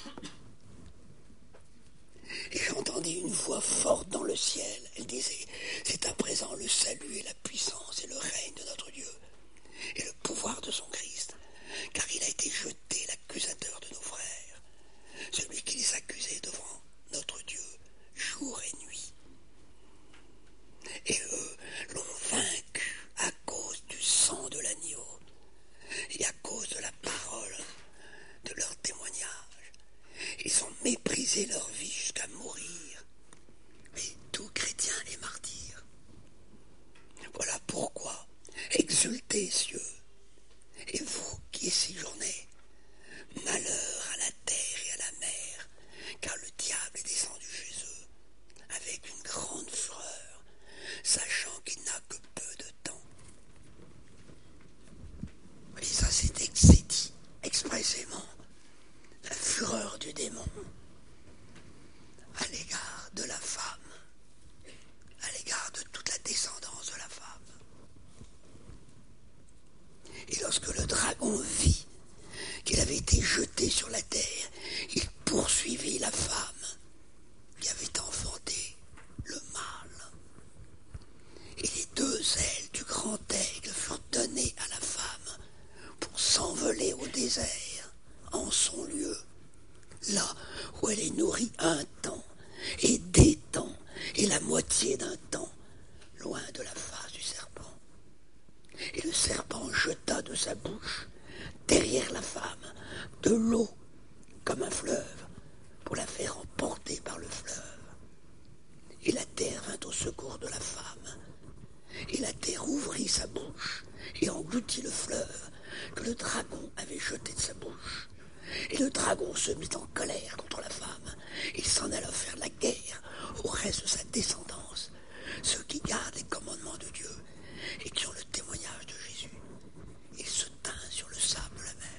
Et j'ai entendu une voix forte dans le ciel. Elle disait, c'est à présent le salut et la puissance et le règne de notre Dieu et le pouvoir de son Christ, car il a été jeté l'accusateur de nos frères, celui qui les accusait devant notre Dieu jour et nuit. Et eux l'ont vaincu à cause du sang de l'agneau et à cause de la parole de leur témoignage. Ils ont méprisé leur vie jusqu'à mourir. Mais tout chrétien est martyr. Voilà pourquoi exultez, cieux, et vous qui y séjournez, malheur à la terre et à la mer, car le diable est descendu chez eux avec une grande fureur, sachant qu'il n'a que peu de temps. Et ça, c'est dit expressément. La fureur du démon à l'égard de la femme, à l'égard de toute la descendance de la femme. Et lorsque le dragon vit qu'il avait été jeté sur la terre, il poursuivit la femme qui avait enfanté le mâle. Et les deux ailes du grand aigle furent données à la femme pour s'envoler au désert, en son lieu, là où elle est nourrie un temps, et des temps, et la moitié d'un temps, loin de la face du serpent. Et le serpent jeta de sa bouche, derrière la femme, de l'eau, comme un fleuve, pour la faire emporter par le fleuve. Et la terre vint au secours de la femme. Et la terre ouvrit sa bouche, et engloutit le fleuve, que le dragon avait jeté de sa bouche. Et le dragon se mit en colère contre la femme. Il s'en alla faire la guerre au reste de sa descendance, ceux qui gardent les commandements de Dieu et qui ont le témoignage de Jésus. Il se tint sur le sable de la mer.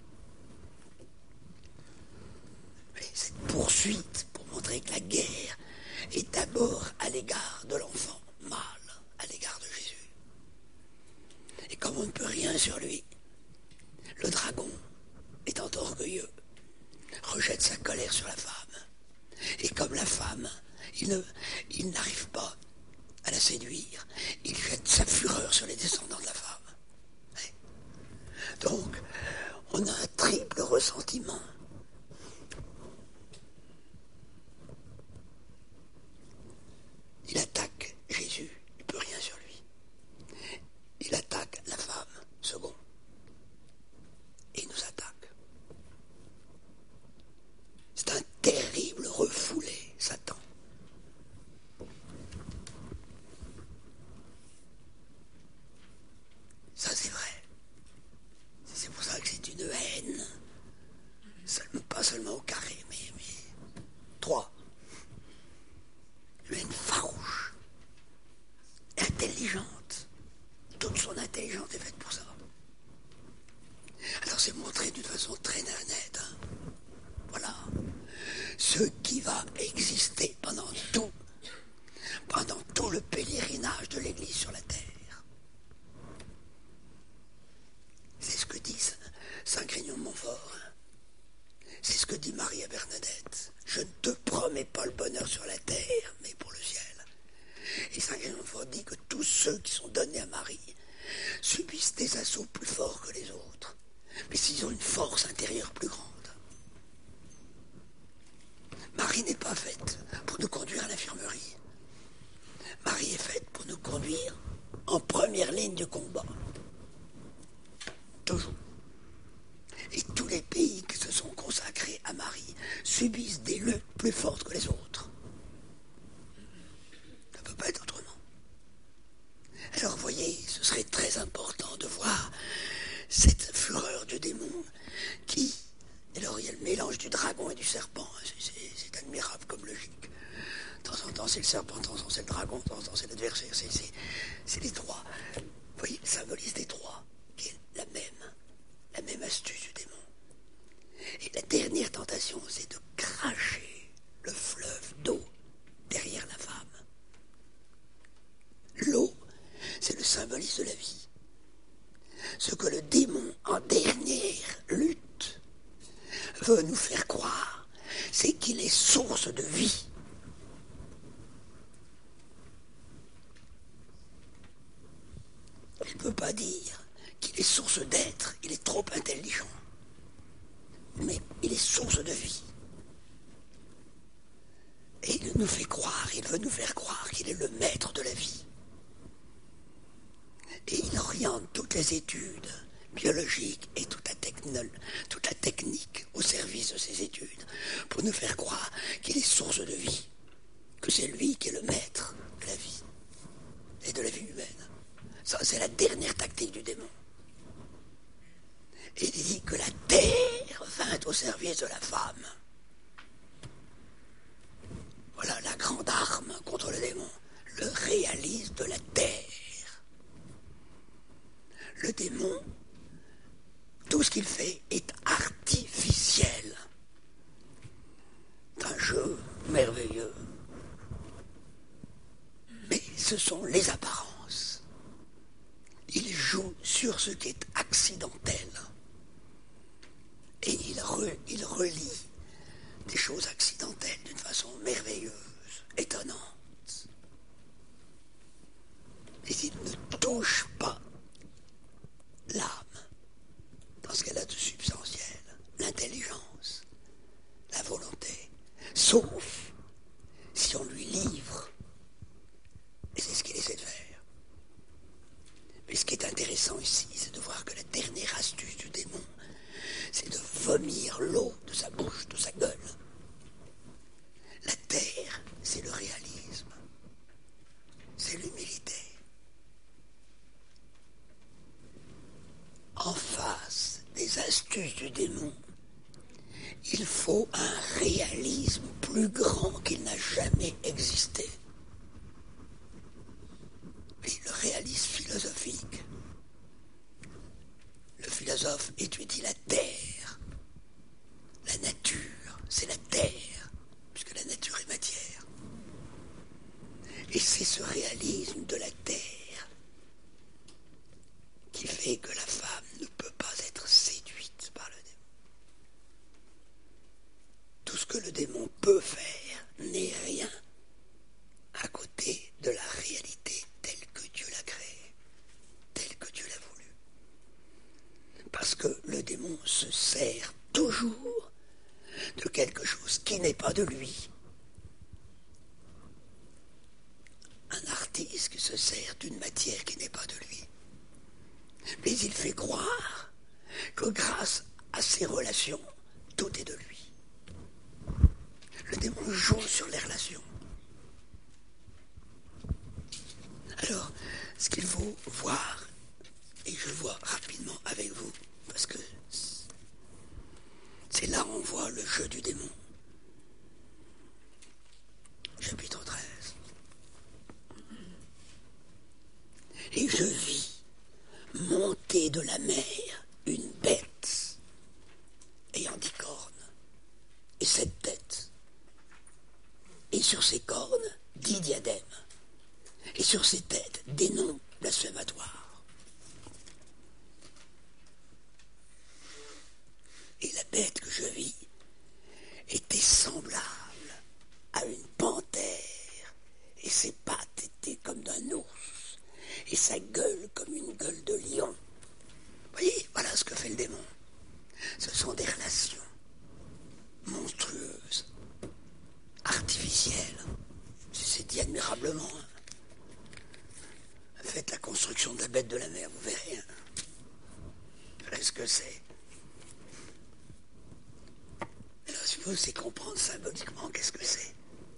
Et cette poursuite pour montrer que la guerre est d'abord à l'égard de l'enfant mâle, à l'égard de Jésus. Et comme on ne peut rien sur lui, le dragon, étant orgueilleux, rejette sa colère sur la femme. Et comme la femme, il, ne, il n'arrive pas à la séduire, il jette sa fureur sur les descendants de la femme. Ouais. Donc, on a un triple ressentiment. Il attaque Jésus, il ne peut rien sur lui. Il attaque la femme, second. Et il nous attaque. C'est un terrible refoulé, Satan. ce qui va exister pendant tout, pendant tout le pèlerinage de l'Église sur la terre. C'est ce que dit Saint Grignon de Montfort. C'est ce que dit Marie à Bernadette. Je ne te promets pas le bonheur sur la terre, mais pour le ciel. Et Saint Grignon de Montfort dit que tous ceux qui sont donnés à Marie subissent des assauts plus forts que les autres, mais s'ils ont une force intérieure plus grande. Marie n'est pas faite pour nous conduire à l'infirmerie. Marie est faite pour nous conduire en première ligne du combat. Toujours. Et tous les pays qui se sont consacrés à Marie subissent des luttes plus fortes que les autres. Ça ne peut pas être autrement. Alors vous voyez, ce serait très important de voir cette fureur du démon qui... Alors il y a le mélange du dragon et du serpent. C'est, c'est, c'est admirable comme logique. De temps en temps c'est le serpent, de temps en temps c'est le dragon, de temps en temps c'est l'adversaire. C'est, c'est, c'est les trois. Vous voyez, il symbolise les trois, qui est la même, la même astuce du démon. Et la dernière tentation, c'est de cracher le fleuve d'eau derrière la femme. L'eau, c'est le symbolisme de la vie. Ce que le démon, en dernière lutte, veut nous faire croire, c'est qu'il est source de vie. Il ne peut pas dire qu'il est source d'être, il est trop intelligent. Mais il est source de vie. Et il nous fait croire, il veut nous faire croire qu'il est le maître de la vie. Et il oriente toutes les études biologiques et toute la, techno- toute la technique au service de ces études pour nous faire croire qu'il est source de vie, que c'est lui qui est le maître de la vie et de la vie humaine. Ça, c'est la dernière tactique du démon. Et il dit que la terre vint au service de la femme. Voilà la grande arme contre le démon, le réalisme de la terre. Le démon, tout ce qu'il fait est artificiel. C'est un jeu merveilleux. Mais ce sont les apparences. Il joue sur ce qui est accidentel. Et il, re, il relie des choses accidentelles d'une façon merveilleuse, étonnante. Mais il ne touche pas l'âme dans ce qu'elle a de substantiel, l'intelligence, la volonté, sauf si on lui livre. Et c'est ce qu'il essaie de faire. Mais ce qui est intéressant ici, c'est de voir que la dernière astuce du démon, c'est de vomir l'eau de sa bouche, de sa gueule. La terre, c'est le réalisme, c'est l'humilité. En face des astuces du démon, il faut un réalisme plus grand qu'il n'a jamais existé. Oui, le réalisme philosophique. Le philosophe étudie la terre. La nature, c'est la terre, puisque la nature est matière. Et c'est ce réalisme de la terre qui fait que la femme ne peut pas être séduite par le démon. Tout ce que le démon peut faire n'est rien à côté de la réalité telle que Dieu l'a créée, telle que Dieu l'a voulu. Parce que le démon se sert toujours de quelque chose qui n'est pas de lui. Un artiste qui se sert d'une matière qui n'est pas de lui. Mais il fait croire que grâce à ses relations, tout est de lui. Le démon joue sur les relations. Alors, ce qu'il faut voir, et je le vois rapidement avec vous, parce que c'est là où on voit le jeu du démon. Chapitre treize. Et je vis monter de la mer une bête ayant dix cornes et sept têtes, et sur ses cornes dix diadèmes, et sur ses têtes des noms blasphématoires. Et la bête que je vis était semblable à une panthère, et ses pattes étaient comme d'un ours, et sa gueule comme une gueule de lion. Vous voyez, voilà ce que fait le démon. Ce sont des relations monstrueuses, artificielles. C'est dit admirablement. Faites la construction de la bête de la mer, vous verrez. Voilà ce que c'est. Alors, si vous voulez comprendre symboliquement qu'est-ce que c'est.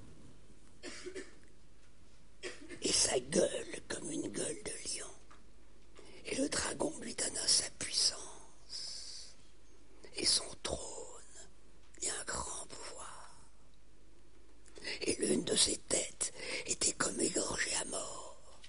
Et sa gueule comme une gueule de lion. Et le dragon lui donna sa puissance et son trône et un grand pouvoir. Et l'une de ses têtes était comme égorgée à mort.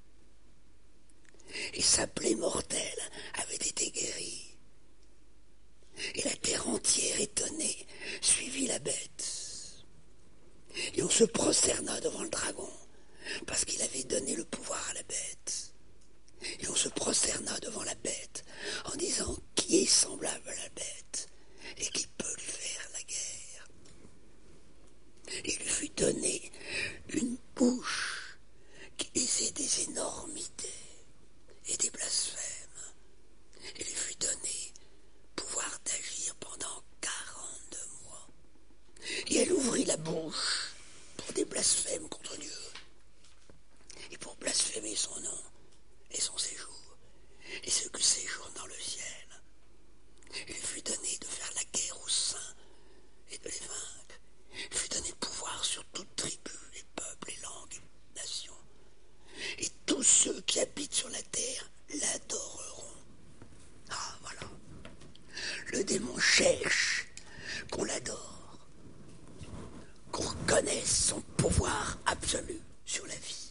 Et sa plaie mortelle avait été guérie. Et la terre entière, étonnée, suivit la bête. Et on se prosterna devant le dragon, parce qu'il avait donné le pouvoir à la bête. Et on se prosterna devant la bête, en disant, qui est semblable à la bête, et qui peut lui faire la guerre. Il lui fut donné une bouche qui disait des énormités et des blasphèmes. Il lui fut donné pouvoir d'agir pendant quarante-deux mois. Et elle ouvrit la bouche pour des blasphèmes contre Dieu et pour blasphémer son nom et son séjour et ceux qui séjournent dans le ciel. Il lui fut donné de faire la guerre aux saints et de les vaincre. Il lui fut donné pouvoir sur toute tribu, les peuples, les langues, les nations. Et tous ceux qui habitent sur la terre l'adoreront. Ah, voilà. Le démon cherche qu'on l'adore, qu'on reconnaisse son pouvoir absolu sur la vie.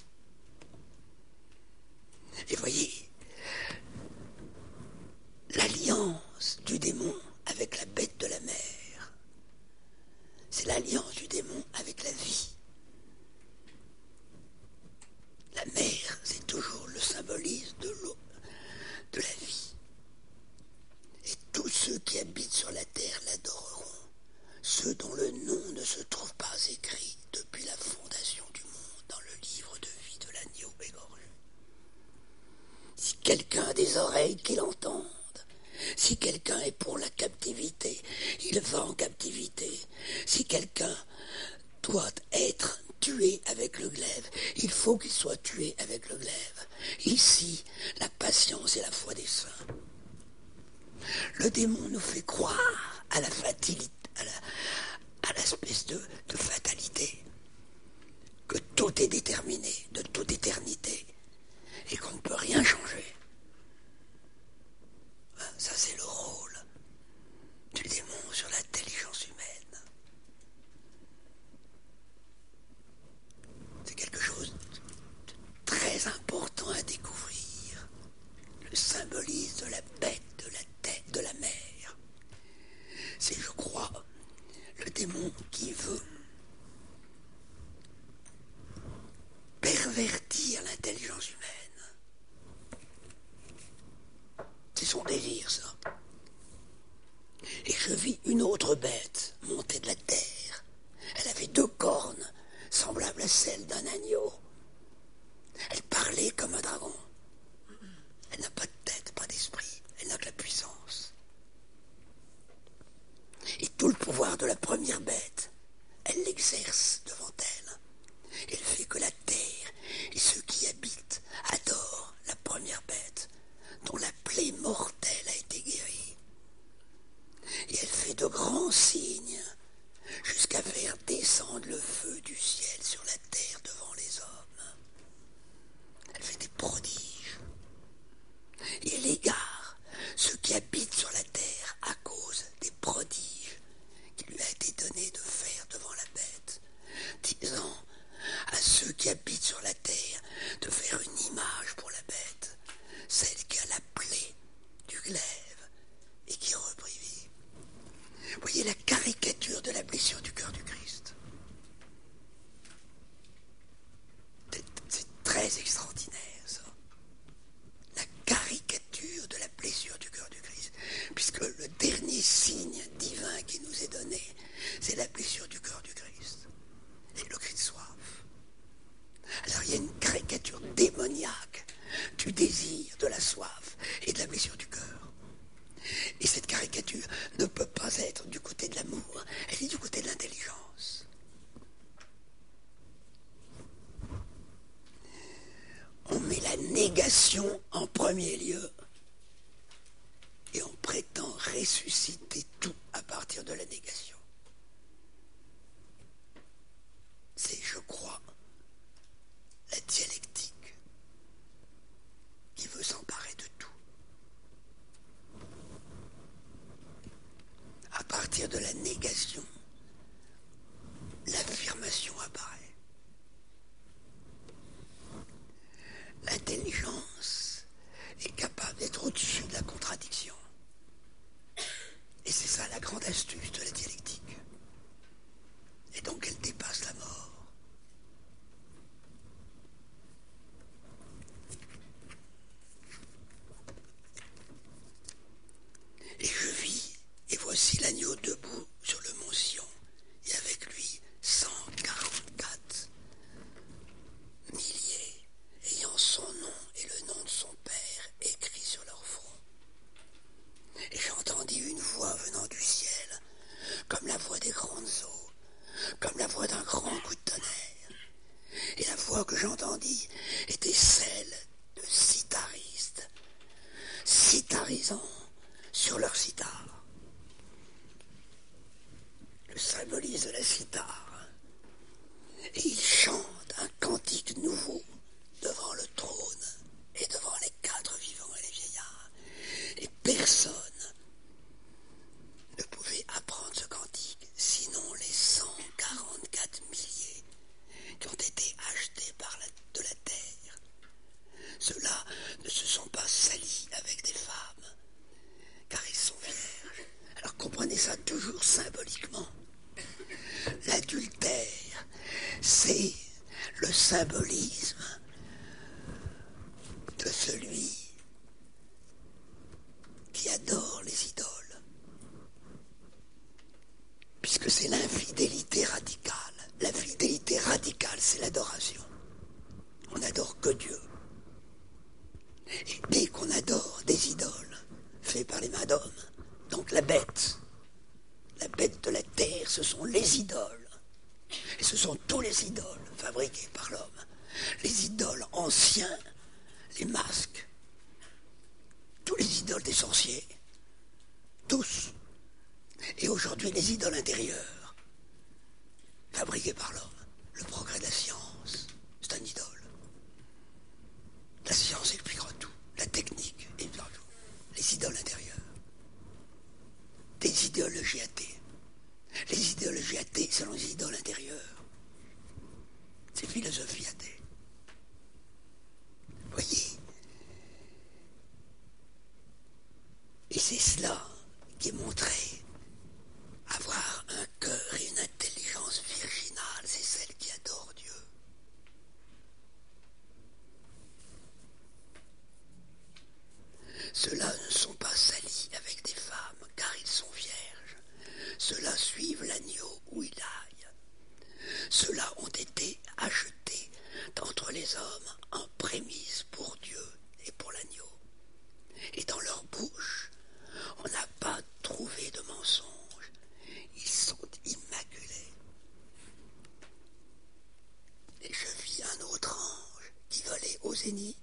Et voyez, l'alliance du démon avec la bête de la mer, c'est l'alliance du démon avec la vie. La mer, c'est toujours le symbolisme de l'eau, de la vie. Et tous ceux qui habitent sur la terre l'adoreront, ceux dont le nom ne se trouve pas écrit depuis la fondation du monde dans le livre de vie de l'agneau égorgé. Si quelqu'un a des oreilles, qu'il entende. Si quelqu'un est pour la captivité, il va en captivité. Si quelqu'un doit être tué avec le glaive, il faut qu'il soit tué avec le glaive. Ici, la patience et la foi des saints. Le démon nous fait croire à la fatalité, à, la, à l'espèce de, de fatalité, que tout est déterminé de toute éternité et qu'on ne peut rien changer. Ça, c'est le rôle du démon sur l'intelligence humaine. C'est quelque chose de très important à découvrir. Le symbolisme de la bête de la tête de la mer. C'est, je crois, le démon qui veut pervertir l'intelligence humaine. C'est son désir, ça. Et je vis une autre bête monter de la terre. Elle avait deux cornes, semblables à celles d'un agneau. Elle parlait comme un dragon. Elle n'a pas de tête, pas d'esprit. Elle n'a que la puissance. Et tout le pouvoir de la première bête, elle l'exerce devant elle. Elle fait que la terre et ceux qui y habitent adorent la première bête, dont la plaie mortelle a été guérie. Et elle fait de grands signes jusqu'à faire descendre le feu du ciel sur la terre devant les hommes. Elle fait des prodiges. Et elle égare ceux qui habitent sur la terre à cause des prodiges qui lui a été donné de faire devant la bête, disant à ceux qui habitent sur la terre de faire une image pour la bête, celle qui a la plaie du glaive et qui reprit vie. Vous voyez la caricature de la blessure du cœur du Christ. c'est la blessure du cœur du Christ. Et le cri de soif. Alors il y a une caricature démoniaque du désir, de la soif et de la blessure du cœur. Et cette caricature ne peut pas être du côté de l'amour, elle est du côté de l'intelligence. On met la négation en premier lieu et on prétend ressusciter tout à partir de la négation. C'est, je crois, la dialectique qui veut s'emparer de tout. À partir de la négation, l'affirmation apparaît. L'intelligence est capable d'être au-dessus de la contradiction. Et c'est ça la grande astuce de la dialectique. Et donc elle dépasse la mort. Et je vis, et voici l'agneau debout sur le mont Sion, et avec lui cent quarante-quatre milliers, ayant son nom et le nom de son Père écrit sur leur front. Et j'entendis une voix venant du ciel, comme la voix des grandes eaux, comme la voix d'un grand coup de tonnerre. Et la voix que j'entendis était celle de citharistes, citharisant sur leur cithare. Le symbolise de la cithare. Et ils chantent un cantique nouveau devant le trône et devant les quatre vivants et les vieillards. Et personne ne pouvait apprendre ce cantique, sinon les cent quarante-quatre milliers qui ont été achetés par la, de la terre. Ceux-là ne se sont pas salis avec des femmes, car ils sont vierges. Alors comprenez ça toujours symboliquement. L'adultère, c'est le symbolisme de celui qui adore les idoles. Puisque c'est l'infidélité radicale. La fidélité radicale, c'est l'adoration. On n'adore que Dieu. Et dès qu'on adore des idoles faites par les mains d'hommes, donc la bête, la bête de la terre, ce sont les idoles. Et ce sont tous les idoles fabriqués par l'homme. Les idoles anciens, les masques, tous les idoles des sorciers, tous. Et aujourd'hui, les idoles intérieures, fabriquées par l'homme. Le progrès de la science, c'est un idole. La science expliquera tout. La technique expliquera tout. Les idoles intérieures. Des idéologies athées. Les idéologies athées, selon les idoles intérieures. C'est philosophie athée. Voyez. Et c'est cela qui est montré. Avoir un cœur et une intelligence virginale, c'est celle qui adore Dieu. Ceux-là ne sont pas salis avec des femmes, car ils sont vierges. Ceux-là suivent l'agneau où il aille. Ceux-là ont été achetés d'entre les hommes en prémisse pour Dieu et pour l'agneau. Et dans leur bouche, on n'a pas trouvé de mensonge. Ils sont immaculés. Et je vis un autre ange qui volait au zénith